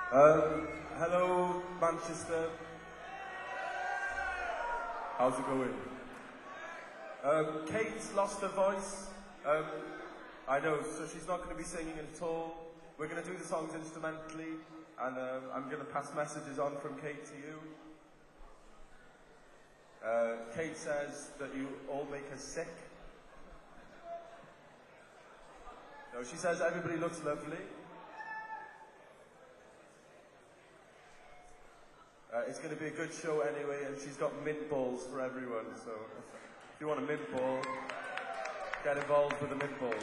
Hello, Manchester. How's it going? Kate's lost her voice. I know, so she's not going to be singing at all. We're going to do the songs instrumentally, and I'm going to pass messages on from Kate to you. Kate says that you all make her sick. No, she says everybody looks lovely. It's going to be a good show anyway, and she's got mint balls for everyone, so if you want a mint ball, get involved with the mint balls.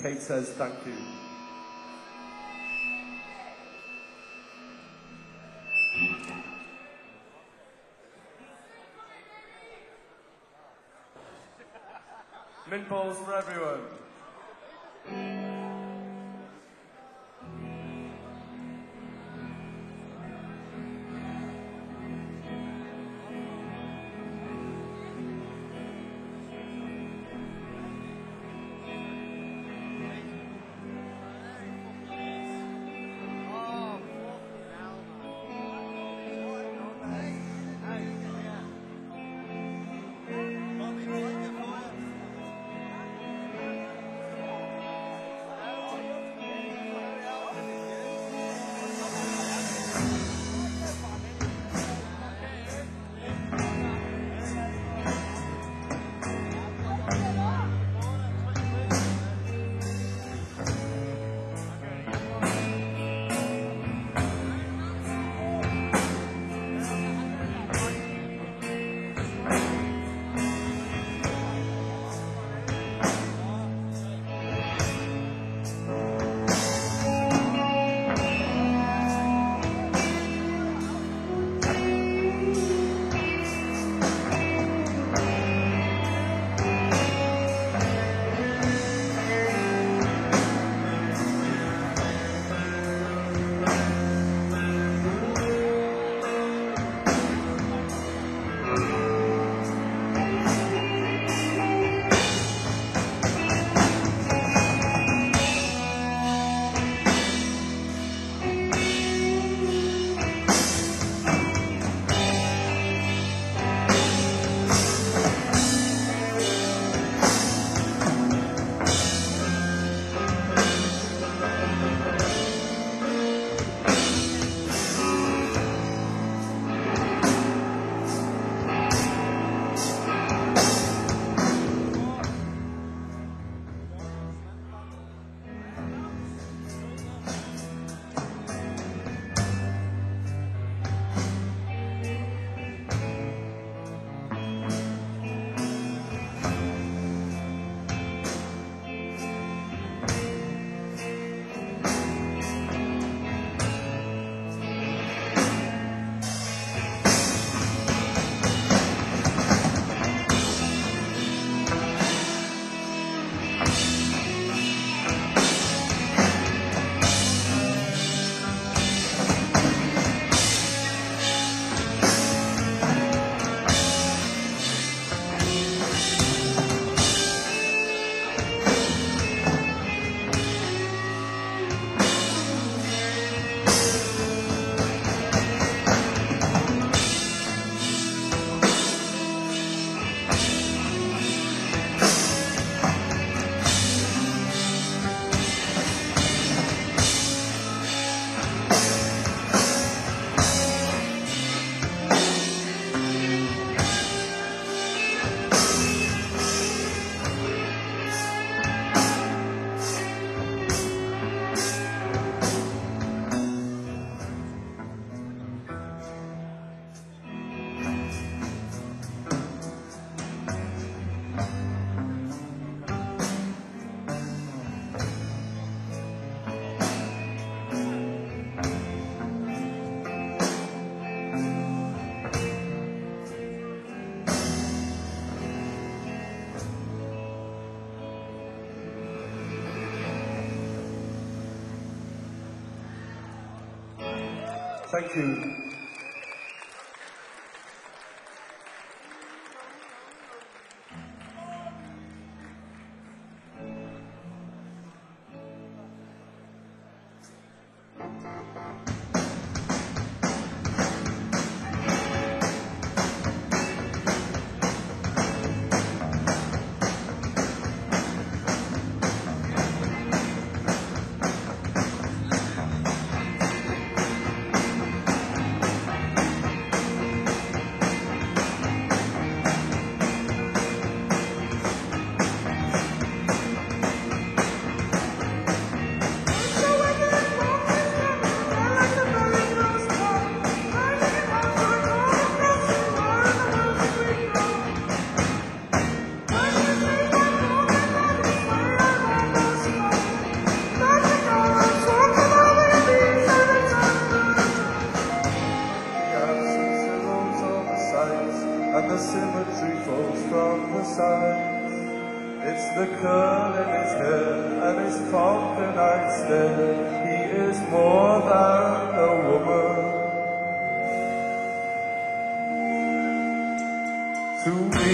Kate says thank you. Mint balls for everyone. Thank you. the curl in his hair and his falcon-eyed stare. He is more than a woman to me.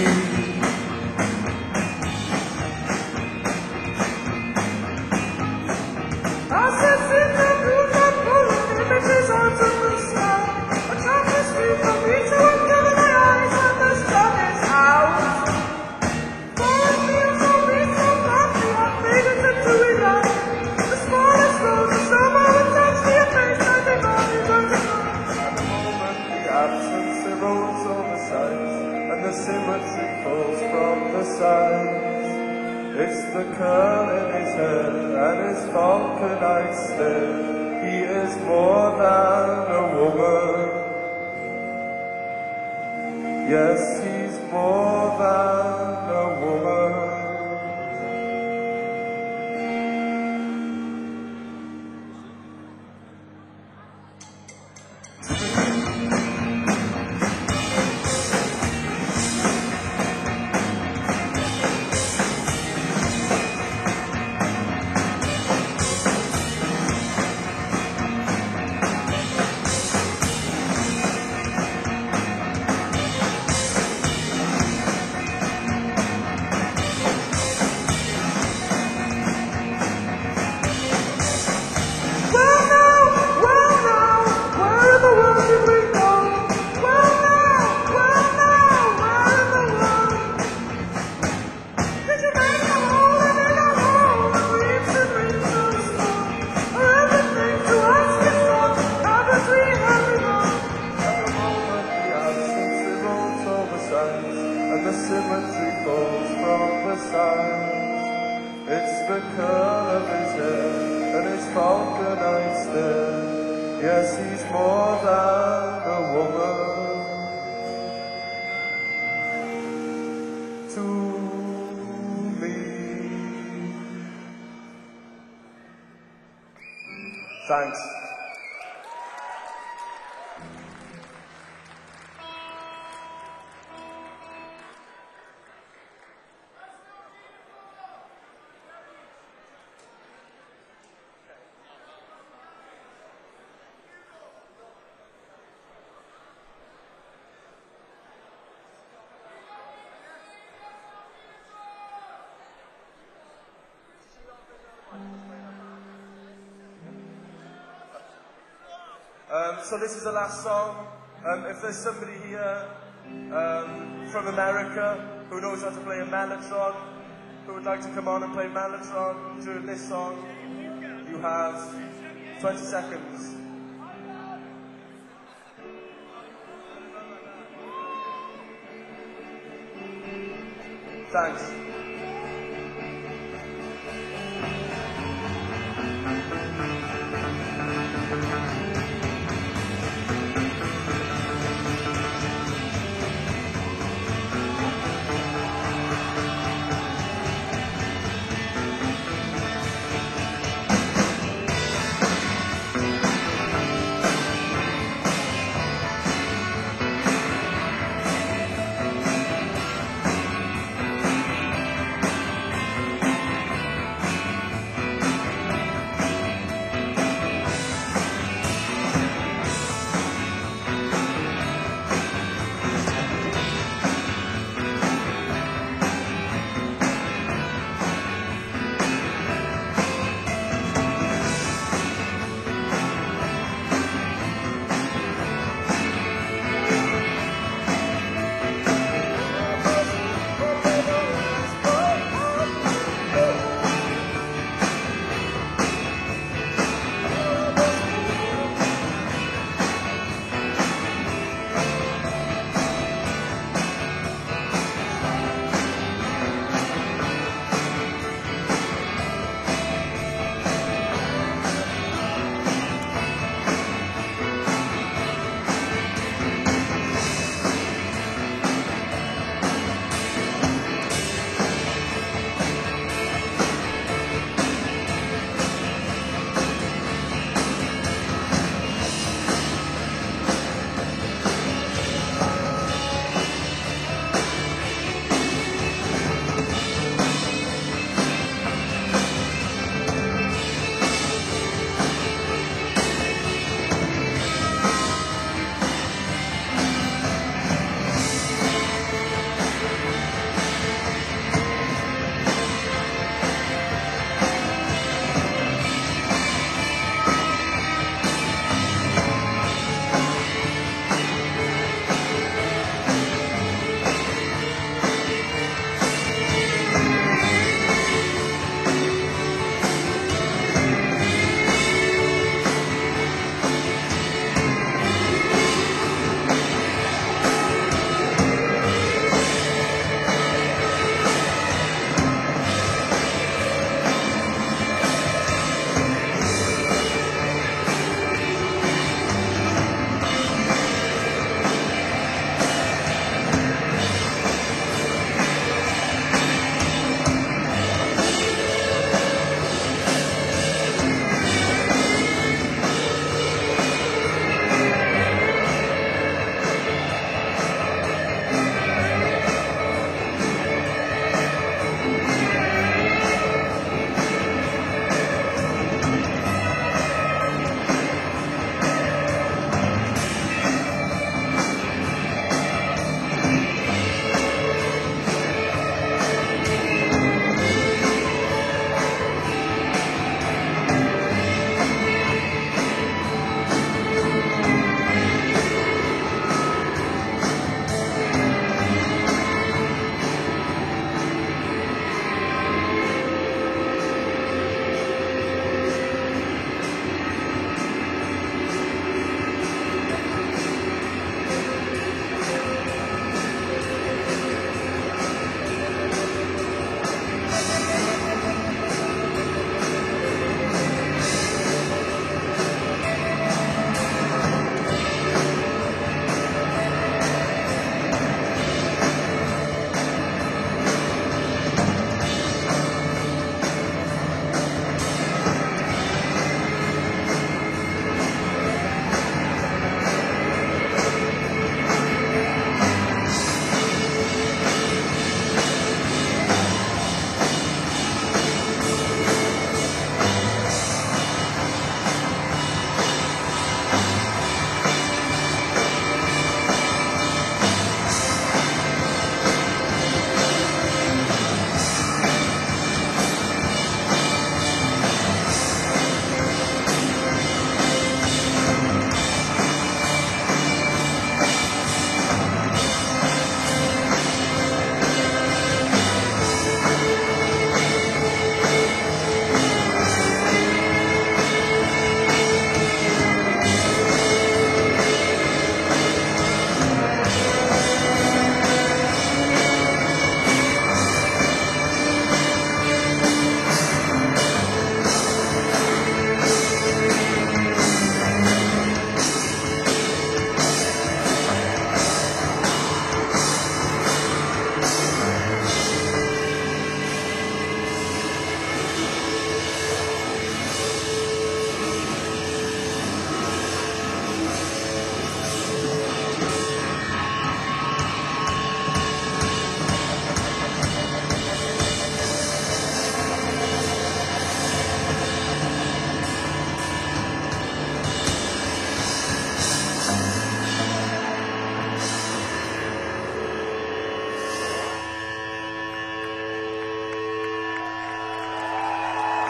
I said, sit down, do not pull images onto the sky. A chocolate street from me to uncover my eyes when the sun is out. Falling leaves on me so softly, I fade into dewy light. The smallest rose, the snowball would touch me a face and the body turns to light. At the moment, the absence erodes all the sights, and the symmetry falls from the sides. It's the curl in his hair and his falcon-eyed stare. He is more than a woman. Yes, he's more than a woman. And the symmetry falls from the sides. It's the curl of his hair and his falcon-eyed stare. Yes, he's more than a woman to me. Thanks. So this is the last song. If there's somebody here from America who knows how to play a mellotron, who would like to come on and play mellotron during this song, you have 20 seconds. Thanks.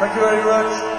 Thank you very much.